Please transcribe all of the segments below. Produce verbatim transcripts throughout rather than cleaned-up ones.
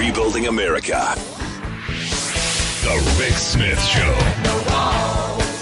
rebuilding America. The Rick Smith Show.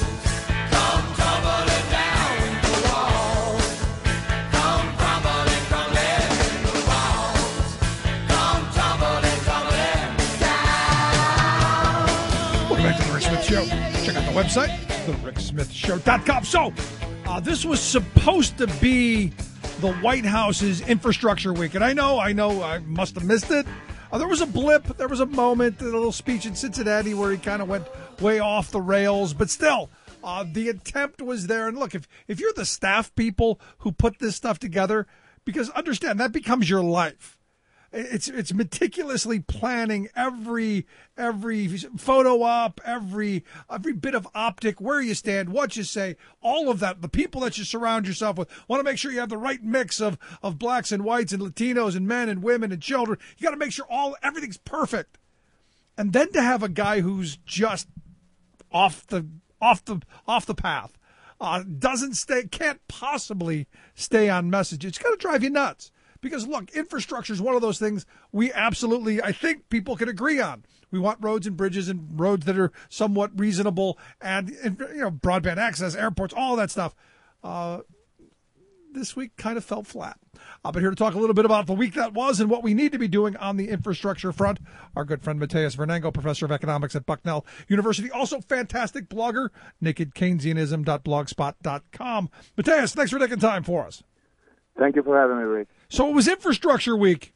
Show. Check out the website, the rick smith show dot com. So, uh, this was supposed to be the White House's infrastructure week. And I know, I know, I must have missed it. Uh, there was a blip. There was a moment, a little speech in Cincinnati where he kind of went way off the rails. But still, uh, the attempt was there. And look, if, if you're the staff people who put this stuff together, because understand, that becomes your life. It's it's meticulously planning every every photo op, every every bit of optic, where you stand, what you say, all of that. The people that you surround yourself with, want to make sure you have the right mix of of blacks and whites and Latinos and men and women and children. You got to make sure all everything's perfect. And then to have a guy who's just off the off the off the path, uh, doesn't stay, can't possibly stay on message. It's got to drive you nuts. Because, look, infrastructure is one of those things we absolutely, I think people can agree on. We want roads and bridges and roads that are somewhat reasonable and, and you know, broadband access, airports, all that stuff. Uh, this week kind of fell flat. I'll be here to talk a little bit about the week that was and what we need to be doing on the infrastructure front. Our good friend Mateus Vernango, professor of economics at Bucknell University, also fantastic blogger, naked keynesianism dot blogspot dot com. Mateus, thanks for taking time for us. Thank you for having me, Rick. So it was infrastructure week.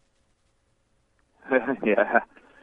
Yeah.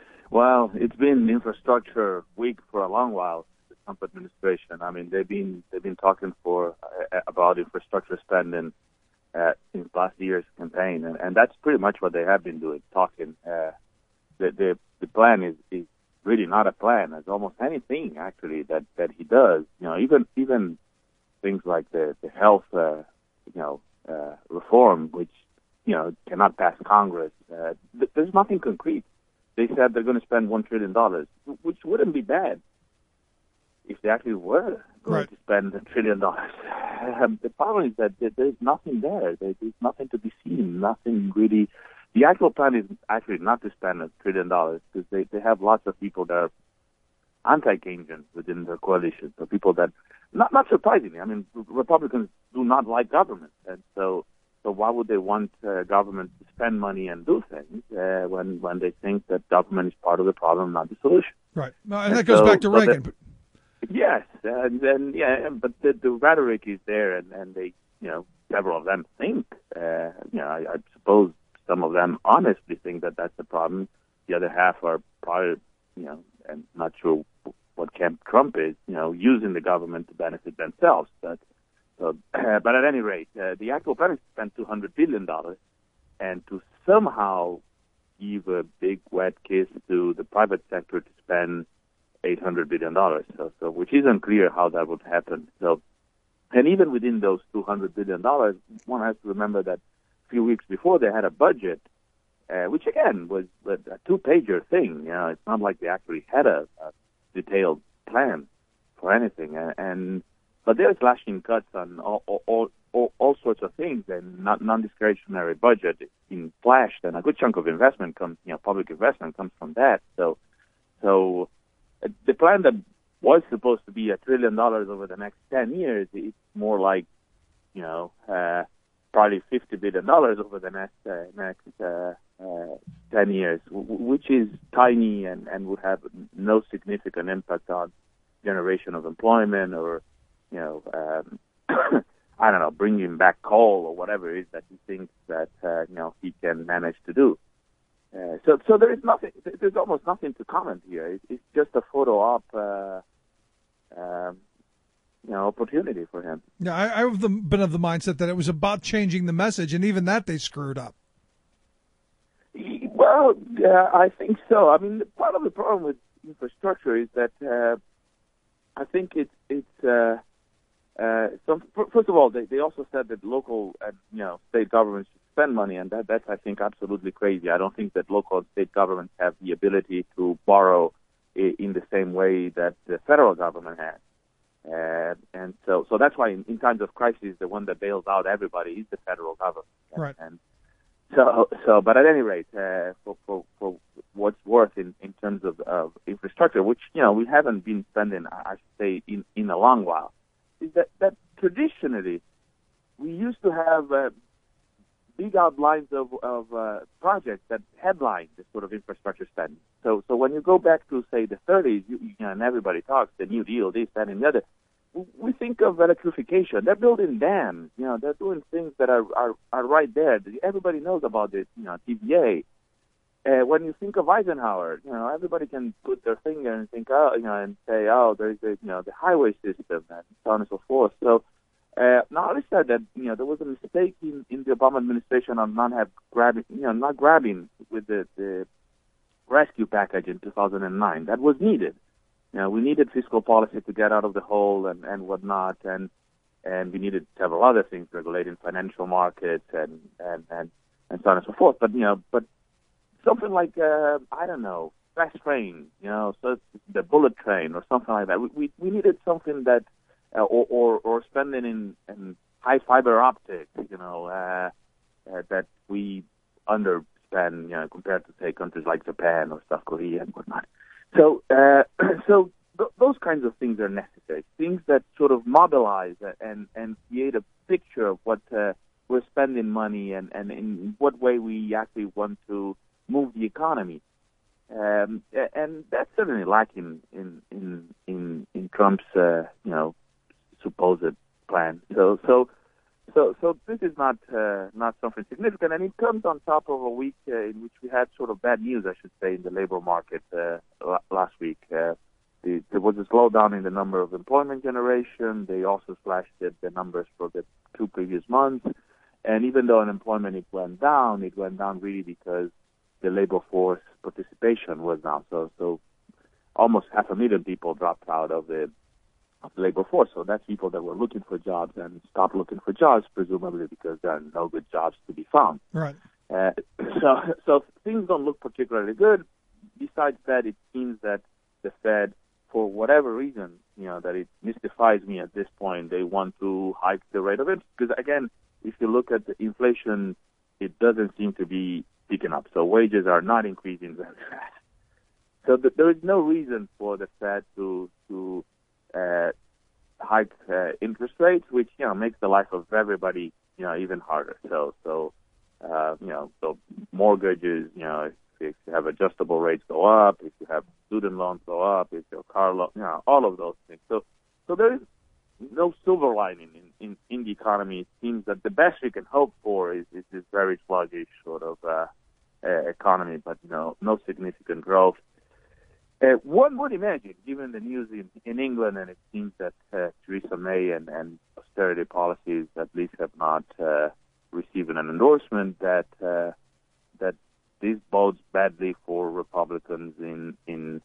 Well, it's been infrastructure week for a long while. The Trump administration. I mean, they've been they've been talking for uh, about infrastructure spending uh, since last year's campaign, and, and that's pretty much what they have been doing, talking. Uh, the, the the plan is, is really not a plan. It's almost anything actually that, that he does. You know, even even things like the the health, uh, you know. Uh, reform, which, you know, cannot pass Congress. Uh, th- there's nothing concrete. They said they're going to spend one trillion dollars, which wouldn't be bad if they actually were going right. to spend a trillion dollars. Um, the problem is that there- there's nothing there. There- There's nothing to be seen, nothing really. The actual plan is actually not to spend a trillion dollars because they, they have lots of people that are anti-Keynesian within their coalition, so people that, not not surprisingly, I mean, Republicans do not like government, and so so why would they want uh, government to spend money and do things uh, when when they think that government is part of the problem, not the solution? Right, no, and, and that so, goes back to Reagan. That, yes, and then yeah, but the, the rhetoric is there, and, and they, you know, several of them think, uh, you know, I, I suppose some of them honestly think that that's the problem. The other half are probably, you know, and not sure what Camp Trump is, you know, using the government to benefit themselves. But, so, uh, but at any rate, uh, the actual plan is to spend two hundred billion dollars and to somehow give a big wet kiss to the private sector to spend eight hundred billion dollars. So, so, which is unclear how that would happen. So, and even within those two hundred billion dollars, one has to remember that a few weeks before they had a budget, uh, which again was a two-pager thing. You know, it's not like they actually had a, a detailed plan for anything, and, and but they're slashing cuts on all, all, all, all sorts of things, and not non-discretionary budget is being slashed, and a good chunk of investment comes, you know, public investment comes from that. So, so uh, the plan that was supposed to be a trillion dollars over the next ten years, it's more like, you know, uh, probably fifty billion dollars over the next uh, next uh, uh, ten years, w- which is tiny and, and would have no significant impact on generation of employment or, you know, um, I don't know, bringing back coal or whatever it is that he thinks that, uh, you know, he can manage to do. Uh, so, so there is nothing, there's almost nothing to comment here. It, it's just a photo op, uh, um, you know, opportunity for him. Yeah, I, I've the, been of the mindset that it was about changing the message, and even that they screwed up. Well, uh, I think so. I mean, part of the problem with infrastructure is that uh, I think it's it's. Uh, uh, some, first of all, they, they also said that local and you know state governments should spend money, and that that's I think absolutely crazy. I don't think that local and state governments have the ability to borrow in the same way that the federal government has. Uh, and so, so that's why in, in times of crisis, the one that bails out everybody is the federal government. Right. And so, so, but at any rate, uh, for, for, for what's worth in, in terms of, of infrastructure, which, you know, we haven't been spending, I should say, in, in a long while, is that, that traditionally we used to have uh, big outlines of, of uh, projects that headline this sort of infrastructure spending. So, so when you go back to, say, the thirties, you, you know, and everybody talks, the New Deal, this, that, and the other, we think of electrification. They're building dams. You know, they're doing things that are, are, are right there. Everybody knows about it, you know, T V A. Uh, when you think of Eisenhower, you know, everybody can put their finger and think, oh, you know, and say, oh, there's the, you know, the highway system and so on and so forth. So, uh, now I said that, you know, there was a mistake in, in the Obama administration on not have grabbing, you know, not grabbing with the, the rescue package in two thousand nine. That was needed. You know, we needed fiscal policy to get out of the hole and, and whatnot, and and we needed several other things regulating financial markets and, and, and, and so on and so forth. But, you know, but something like, uh, I don't know, fast train, you know, so the bullet train or something like that. We we, we needed something that, uh, or, or or spending in, in high fiber optics, you know, uh, uh, that we underspend, you know, compared to, say, countries like Japan or South Korea and whatnot. So, uh, so th- those kinds of things are necessary. Things that sort of mobilize and, and create a picture of what uh, we're spending money and, and in what way we actually want to move the economy. Um, and that's certainly lacking in in in, in Trump's uh, you know supposed plan. So so so so this is not uh, not something significant, and it comes on top of a week uh, in which we had sort of bad news, I should say, in the labor market uh, last week. Uh, the, there was a slowdown in the number of employment generation. They also slashed the, the numbers for the two previous months, and even though unemployment it went down, it went down really because the labor force participation was down. So so almost half a million people dropped out of the of the labor force. So that's people that were looking for jobs and stopped looking for jobs, presumably because there are no good jobs to be found. Right. Uh, so, so things don't look particularly good. Besides that, it seems that the Fed, for whatever reason, you know, that it mystifies me at this point, they want to hike the rate of interest. Because again, if you look at the inflation, it doesn't seem to be picking up. So wages are not increasing very fast. So th- there is no reason for the Fed to to Uh, hike uh, interest rates, which you know makes the life of everybody you know even harder. So so uh, you know so mortgages, you know if, if you have adjustable rates go up, if you have student loans go up, if your car loan, you know all of those things. So so there is no silver lining in, in, in the economy. It seems that the best we can hope for is, is this very sluggish sort of uh, uh, economy, but you know no significant growth. Uh, one would imagine, given the news in, in England, and it seems that uh, Theresa May and, and austerity policies at least have not uh, received an endorsement, that uh, that this bodes badly for Republicans in in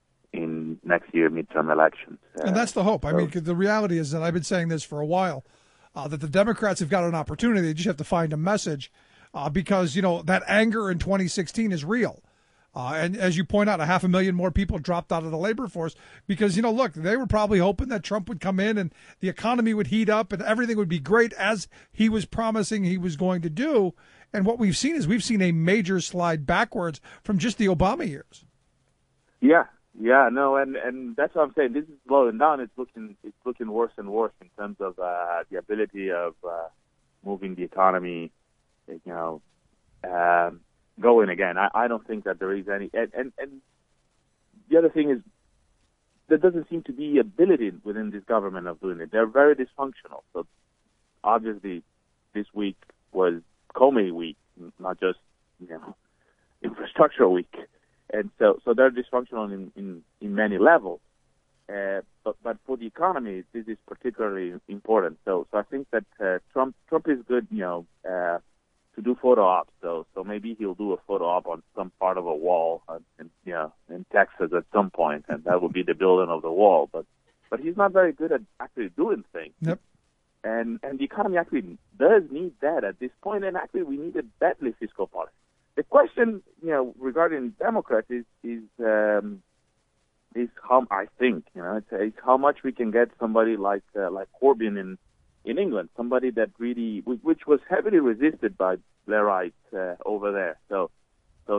in next year midterm elections. Uh, and that's the hope. I so, mean, the reality is that I've been saying this for a while, uh, that the Democrats have got an opportunity. They just have to find a message, uh, because you know that anger in twenty sixteen is real. Uh, and as you point out, a half a million more people dropped out of the labor force because, you know, look, they were probably hoping that Trump would come in and the economy would heat up and everything would be great as he was promising he was going to do. And what we've seen is we've seen a major slide backwards from just the Obama years. Yeah, yeah, no, and, and that's what I'm saying. This is slowing down. It's looking it's looking worse and worse in terms of uh, the ability of uh, moving the economy, you know, um, going again. I, I don't think that there is any, and, and, and the other thing is there doesn't seem to be ability within this government of doing it. They're very dysfunctional. So obviously this week was Comey week, not just, you know, infrastructure week. And so, so they're dysfunctional in, in, in many levels. Uh, but, but for the economy, this is particularly important. So, so I think that uh, Trump, Trump is good, you know, uh, to do photo ops, though, so maybe he'll do a photo op on some part of a wall, uh, in, you know, in Texas at some point, and that will be the building of the wall. But, but he's not very good at actually doing things. Yep. And and the economy actually does need that at this point, and actually we need a badly fiscal policy. The question, you know, regarding Democrats is is um, is how I think, you know, it's, it's how much we can get somebody like uh, like Corbyn in. in England, somebody that really, which was heavily resisted by Blairites uh, over there. So, so that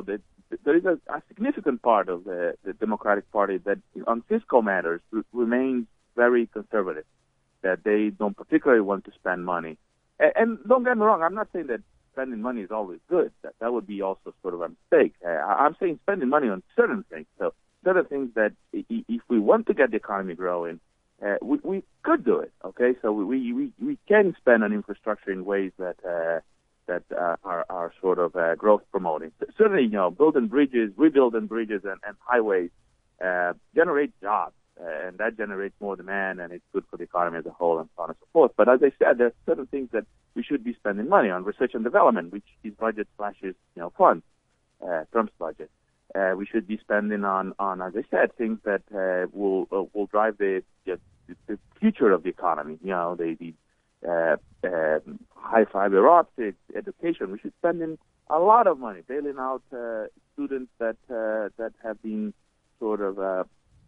there is a, a significant part of the, the Democratic Party that on fiscal matters r- remains very conservative, that they don't particularly want to spend money. And, and don't get me wrong, I'm not saying that spending money is always good. That that would be also sort of a mistake. Uh, I'm saying spending money on certain things. So certain things that if we want to get the economy growing, uh, we, we could do it. Okay, so we we we can spend on infrastructure in ways that uh, that uh, are are sort of uh, growth promoting. Certainly, you know, building bridges, rebuilding bridges and, and highways uh, generate jobs. Uh, and that generates more demand, and it's good for the economy as a whole, and so on and so forth. But as I said, there are certain things that we should be spending money on: research and development, which this budget slashes, you know, funds, uh, Trump's budget. Uh, we should be spending on, on, as I said, things that uh, will uh, will drive the, the the future of the economy. You know, the, the uh, uh, high fiber optics, education. We should spend in a lot of money bailing out uh, students that uh, that have been sort of uh,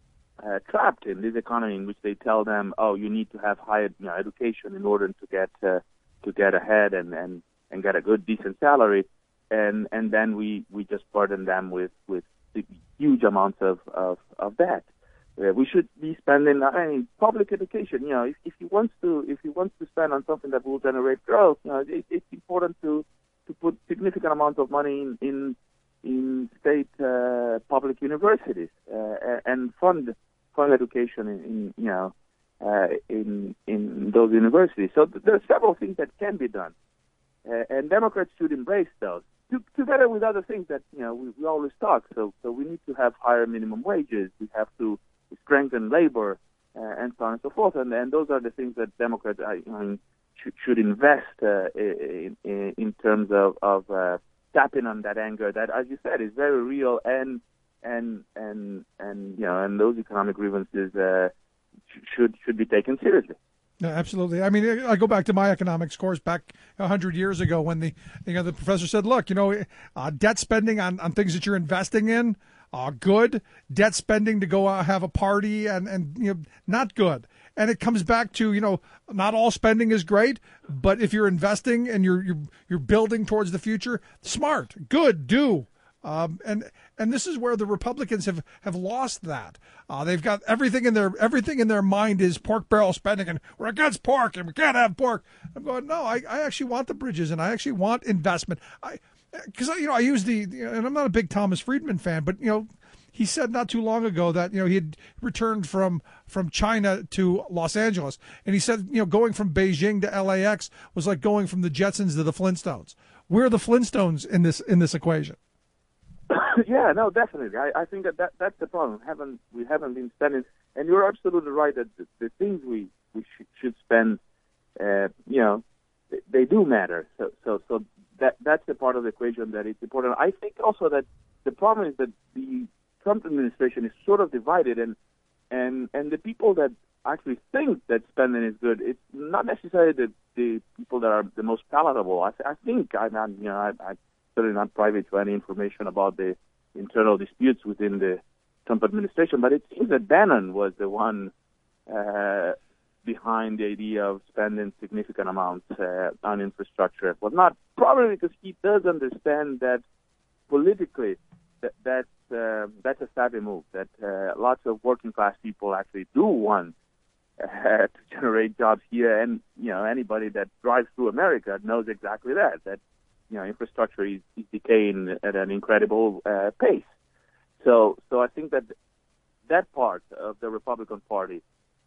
Uh, trapped in this economy in which they tell them, oh, you need to have higher, you know, education in order to get uh, to get ahead and, and, and get a good, decent salary, and and then we, we just burden them with, with huge amounts of of, of debt. Uh, we should be spending, I mean, public education. You know, if, if he wants to if he wants to spend on something that will generate growth, you know, it, it's important to to put significant amounts of money in in, in state uh, public universities uh, and fund. fund education in, in you know uh, in in those universities. So th- there are several things that can be done, uh, and Democrats should embrace those to- together with other things that you know we, we always talk. So so we need to have higher minimum wages. We have to strengthen labor uh, and so on and so forth. And and those are the things that Democrats I, I mean, should should invest uh, in, in in terms of of uh, tapping on that anger that, as you said, is very real and. And and and you know, and those economic grievances uh, should should be taken seriously. Yeah, absolutely. I mean, I go back to my economics course back a hundred years ago when the you know the professor said, "Look, you know, uh, debt spending on, on things that you're investing in, uh, good. Debt spending to go uh, have a party and and you know, not good." And it comes back to you know, not all spending is great, but if you're investing and you're you're you're building towards the future, smart, good, do. Um, and and this is where the Republicans have, have lost that. Uh, they've got everything in their everything in their mind is pork barrel spending, and we're against pork, and we can't have pork. I'm going, no, I, I actually want the bridges, and I actually want investment. I because you know I use the and I'm not a big Thomas Friedman fan, but you know he said not too long ago that you know he had returned from from China to Los Angeles, and he said you know going from Beijing to L A X was like going from the Jetsons to the Flintstones. We're the Flintstones in this in this equation. Yeah, no, definitely. I, I think that, that that's the problem. Haven't we haven't been spending, and you're absolutely right that the, the things we we sh- should spend, uh, you know, they, they do matter. So so so that that's the part of the equation that is important. I think also that the problem is that the Trump administration is sort of divided, and and and the people that actually think that spending is good, it's not necessarily the the people that are the most palatable. I, I think I'm not, you know, I. I certainly not privy to any information about the internal disputes within the Trump administration, but it seems that Bannon was the one uh, behind the idea of spending significant amounts uh, on infrastructure. Well, not probably because he does understand that politically that, that uh, that's a savvy move, that uh, lots of working class people actually do want uh, to generate jobs here, and you know anybody that drives through America knows exactly that, that you know, infrastructure is, is decaying at an incredible uh, pace. So, so I think that that part of the Republican Party,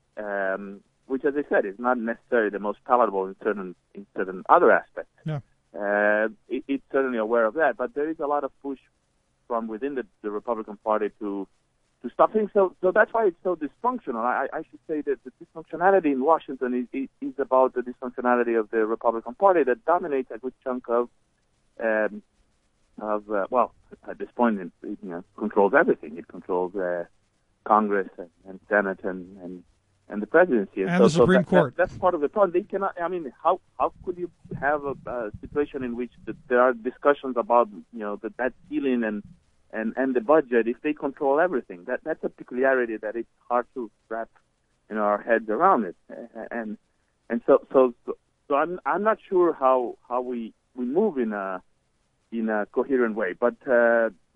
um, which, as I said, is not necessarily the most palatable in certain in certain other aspects, yeah. uh, it, it's certainly aware of that. But there is a lot of push from within the, the Republican Party to to stop things. So, so that's why it's so dysfunctional. I, I should say that the dysfunctionality in Washington is, is, is about the dysfunctionality of the Republican Party that dominates a good chunk of Um, of uh, well, at this point, it, it you know, controls everything. It controls uh, Congress and, and Senate and, and and the presidency and so, the Supreme so that, Court. That, that's part of the problem. They cannot. I mean, how how could you have a, a situation in which the, there are discussions about you know the debt ceiling and, and, and the budget if they control everything? That that's a peculiarity that it's hard to wrap you know our heads around it. And and so so so I'm I'm not sure how how we. we move in a in a coherent way. But uh,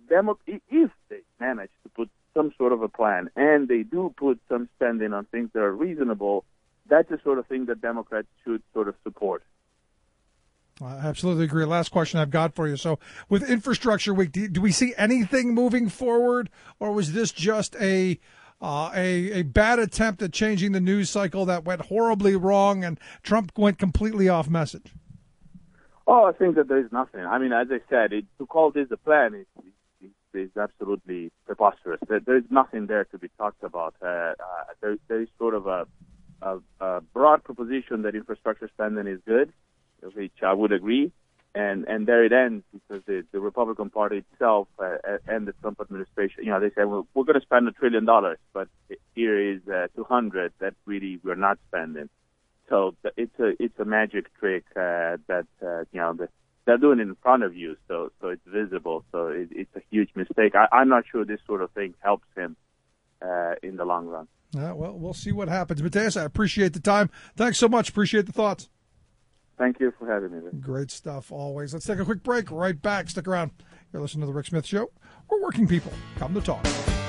Demo- if they manage to put some sort of a plan and they do put some spending on things that are reasonable, that's the sort of thing that Democrats should sort of support. I absolutely agree. Last question I've got for you. So with Infrastructure Week, do, do we see anything moving forward, or was this just a, uh, a a bad attempt at changing the news cycle that went horribly wrong and Trump went completely off message? Oh, I think that there is nothing. I mean, as I said, it, to call this a plan is, is, is absolutely preposterous. There, there is nothing there to be talked about. Uh, uh, there, there is sort of a, a, a broad proposition that infrastructure spending is good, which I would agree, and and there it ends, because the, the Republican Party itself uh, and the Trump administration, you know, they say, well, we're going to spend a trillion dollars, but here is uh, two hundred that really we're not spending. So it's a it's a magic trick uh, that uh, you know the, they're doing it in front of you, so so it's visible. So it, it's a huge mistake. I, I'm not sure this sort of thing helps him uh, in the long run. Uh, well, we'll see what happens. Mateus, I appreciate the time. Thanks so much. Appreciate the thoughts. Thank you for having me. Great stuff, always. Let's take a quick break. Right back. Stick around. You're listening to The Rick Smith Show, where working people come to talk.